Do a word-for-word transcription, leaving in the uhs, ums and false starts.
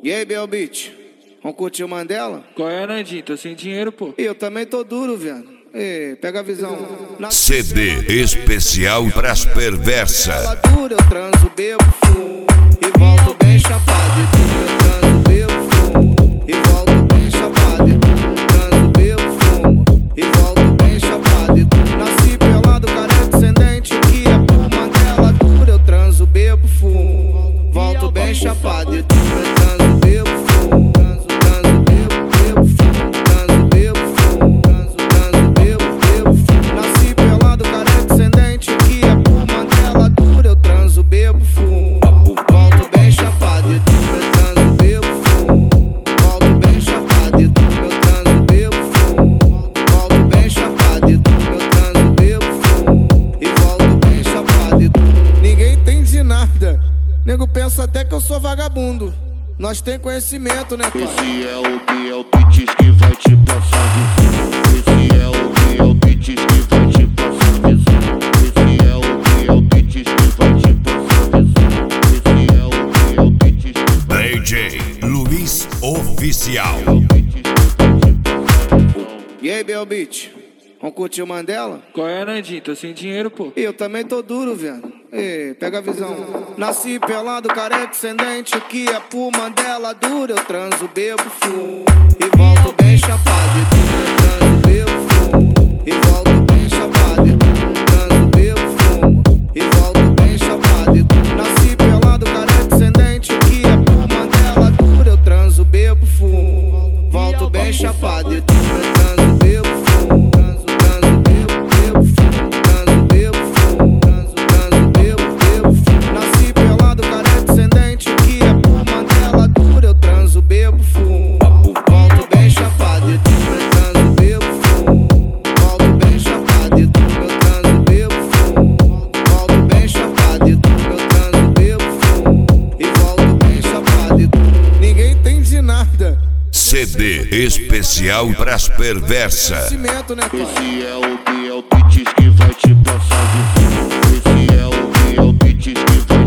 E aí, Belbit? Vamos curtir o Mandela? Qual é, Nandinho? Tô sem dinheiro, pô. Eu também tô duro, velho. Ei, pega a visão. Na... C D especial pras perversas. Ela dura, eu transo, bebo, fumo e volto bem chapado. E dura, eu transo, bebo, fumo e volto bem chapado. E dura, transo, bebo, fumo e volto bem chapado. E dura, nasci pelado, careca descendente, que é por Mandela. Dura, eu transo, bebo, fumo, volto bem chapado. E dura, eu transo, bebo, fumo, transo, transo, bebo, bebo, fumo, transo, bebo, fumo, transo, transo, bebo, bebo, fumo. Nasci pelado, careca descendente, que é por Mandela. Dura, eu transo, bebo, fumo, volto bem chapado. E dura, eu transo, bebo, fumo, volto bem chapado. E dura, eu transo, bebo, fumo, volto bem chapado. E dura, eu transo, bebo, fumo e volto bem chapado. E dura, ninguém entende nada. Nego pensa até que eu sou vagabundo. Nós tem conhecimento, né, pai? Esse é o que é o Pitch que vai te passar visão. Esse é o que é o Pitch que vai te passar visão. Esse é o que é o Pitch que vai te passar visão. Esse é o que é o Pitch que vai te D J Luiz Oficial. E aí, Belbit? Vamos curtir o Mandela? Qual é, Nandinho? Tô sem dinheiro, pô. Eu também tô duro, velho. Ei, pega a visão. Nasci pelado, careca descendente, que é por Mandela. Dura, eu transo, bebo, fumo e volto bem chapado. E dura, eu transo, bebo, fumo e volto bem chapado. E dura, eu transo, bebo, fumo e volto bem chapado. E dura, nasci pelado, careca descendente, que é por Mandela. Dura, eu transo, bebo, fumo, volto bem chapado. E dura, eu transo, bebo, fumo, transo, transo, bebo, bebo, fumo, transo, bebo, fumo, transo, transo, bebo, bebo, fumo. Nasci pelado, careca descendente, que é por Mandela. Dura, eu transo, bebo, fumo, volto bem chapado. E dura, eu transo, bebo, fumo, volto bem chapado. E dura, eu transo, bebo, fumo, volto bem chapado. E dura, eu transo, bebo, fumo e volto bem chapado. E dura, ninguém entende nada. C D especial pras perversas. Conhecimento, né, pai? Esse é o que é o Pitch que vai te passar visão. Esse é o que é o Pitch que vai